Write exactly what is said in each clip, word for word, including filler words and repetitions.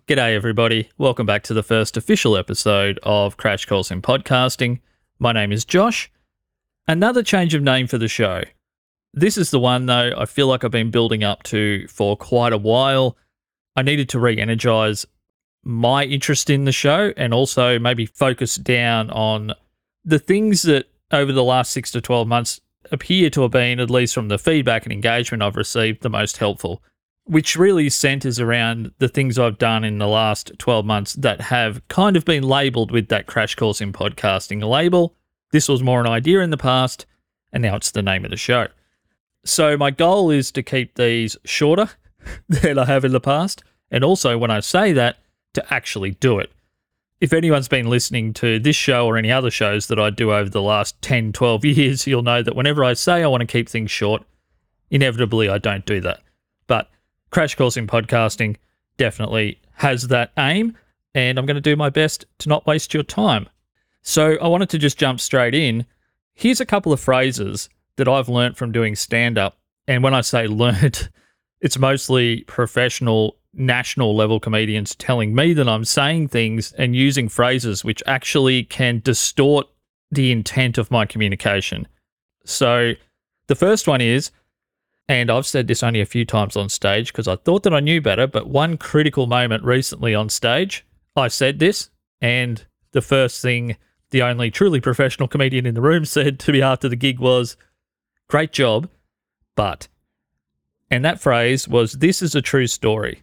G'day everybody, welcome back to the first official episode of Crash Course in Podcasting. My name is Josh. Another change of name for the show. This is the one though I feel like I've been building up to for quite a while. I needed to re-energise my interest in the show and also maybe focus down on the things that over the last six to twelve months appear to have been, at least from the feedback and engagement I've received, the most helpful, which really centres around the things I've done in the last twelve months that have kind of been labelled with that Crash Course in Podcasting label. This was more an idea in the past, and now it's the name of the show. So my goal is to keep these shorter than I have in the past, and also when I say that, to actually do it. If anyone's been listening to this show or any other shows that I do over the last ten, twelve years, you'll know that whenever I say I want to keep things short, inevitably I don't do that. But Crash Course in Podcasting definitely has that aim, and I'm going to do my best to not waste your time. So I wanted to just jump straight in. Here's a couple of phrases that I've learnt from doing stand-up, and when I say learnt, it's mostly professional, national level comedians telling me that I'm saying things and using phrases which actually can distort the intent of my communication. So the first one is, and I've said this only a few times on stage because I thought that I knew better, but one critical moment recently on stage, I said this, and the first thing the only truly professional comedian in the room said to me after the gig was, "Great job, but..." And that phrase was, "This is a true story,"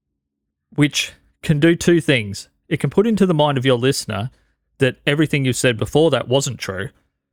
which can do two things. It can put into the mind of your listener that everything you've said before that wasn't true,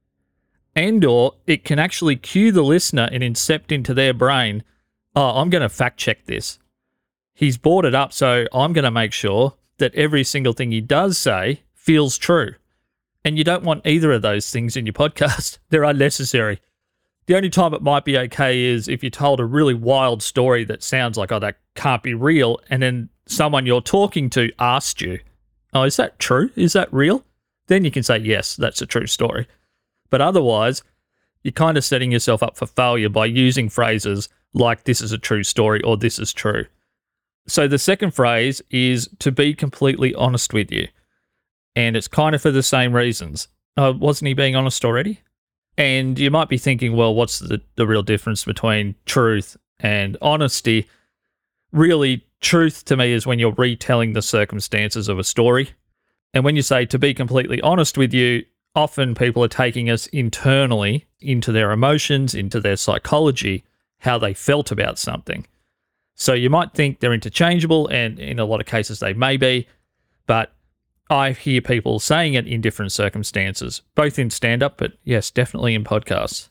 and or it can actually cue the listener and incept into their brain, oh, I'm going to fact check this. He's brought it up, so I'm going to make sure that every single thing he does say feels true. And you don't want either of those things in your podcast. They're unnecessary. The only time it might be okay is if you told a really wild story that sounds like, oh, that can't be real, and then someone you're talking to asked you, oh, is that true? Is that real? Then you can say, yes, that's a true story. But otherwise, you're kind of setting yourself up for failure by using phrases like this is a true story or this is true. So the second phrase is to be completely honest with you. And it's kind of for the same reasons. Uh, wasn't he being honest already? And you might be thinking, well, what's the, the real difference between truth and honesty? Really, truth to me is when you're retelling the circumstances of a story. And when you say to be completely honest with you, often people are taking us internally into their emotions, into their psychology, how they felt about something. So you might think they're interchangeable, and in a lot of cases they may be, but I hear people saying it in different circumstances, both in stand-up, but yes, definitely in podcasts.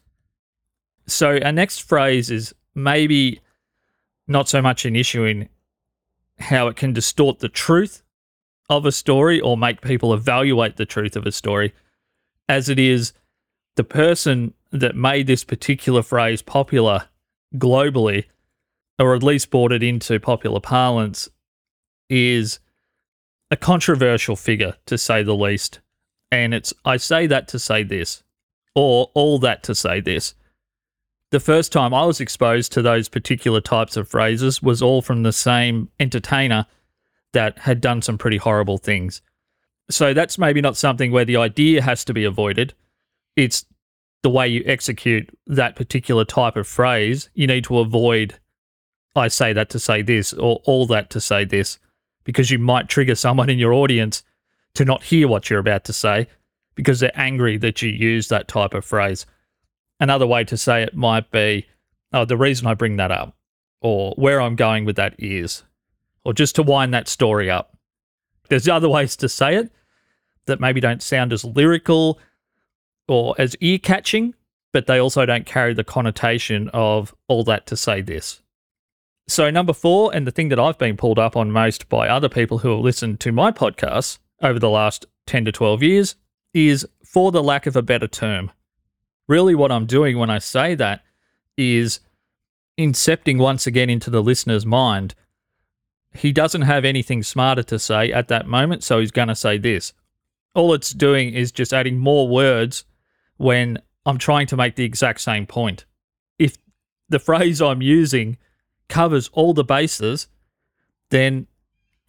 So our next phrase is maybe not so much an issue in how it can distort the truth of a story or make people evaluate the truth of a story, as it is the person that made this particular phrase popular globally, or at least brought it into popular parlance, is a controversial figure, to say the least. And it's, I say that to say this, or all that to say this. The first time I was exposed to those particular types of phrases was all from the same entertainer that had done some pretty horrible things. So that's maybe not something where the idea has to be avoided. It's the way you execute that particular type of phrase. You need to avoid, I say that to say this, or all that to say this, because you might trigger someone in your audience to not hear what you're about to say because they're angry that you use that type of phrase. Another way to say it might be, oh, the reason I bring that up, or where I'm going with that is, or just to wind that story up. There's other ways to say it that maybe don't sound as lyrical or as ear-catching, but they also don't carry the connotation of all that to say this. So number four, and the thing that I've been pulled up on most by other people who have listened to my podcasts over the last ten to twelve years, is for the lack of a better term. Really what I'm doing when I say that is incepting once again into the listener's mind. He doesn't have anything smarter to say at that moment, so he's going to say this. All it's doing is just adding more words when I'm trying to make the exact same point. If the phrase I'm using covers all the bases, then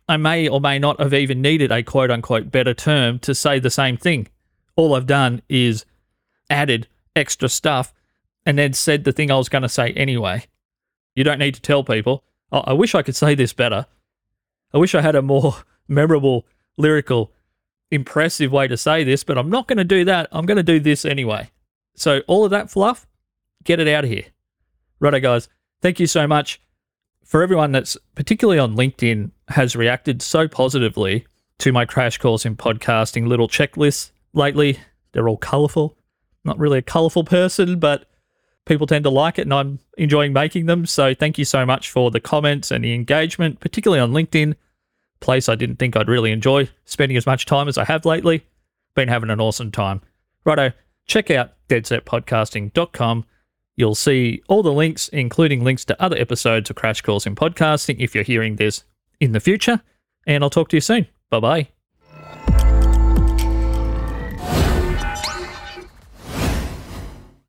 I may or may not have even needed a quote unquote better term to say the same thing. All I've done is added extra stuff and then said the thing I was going to say anyway. You don't need to tell people. Oh, I wish I could say this better. I wish I had a more memorable, lyrical, impressive way to say this, but I'm not going to do that. I'm going to do this anyway. So all of that fluff, get it out of here. Righto, guys. Thank you so much. For everyone that's particularly on LinkedIn has reacted so positively to my Crash Course in Podcasting little checklists lately. They're all colourful. Not really a colourful person, but people tend to like it and I'm enjoying making them. So thank you so much for the comments and the engagement, particularly on LinkedIn, place I didn't think I'd really enjoy spending as much time as I have lately. Been having an awesome time. Righto, check out dead set podcasting dot com. You'll see all the links, including links to other episodes of Crash Course in Podcasting if you're hearing this in the future. And I'll talk to you soon. Bye-bye.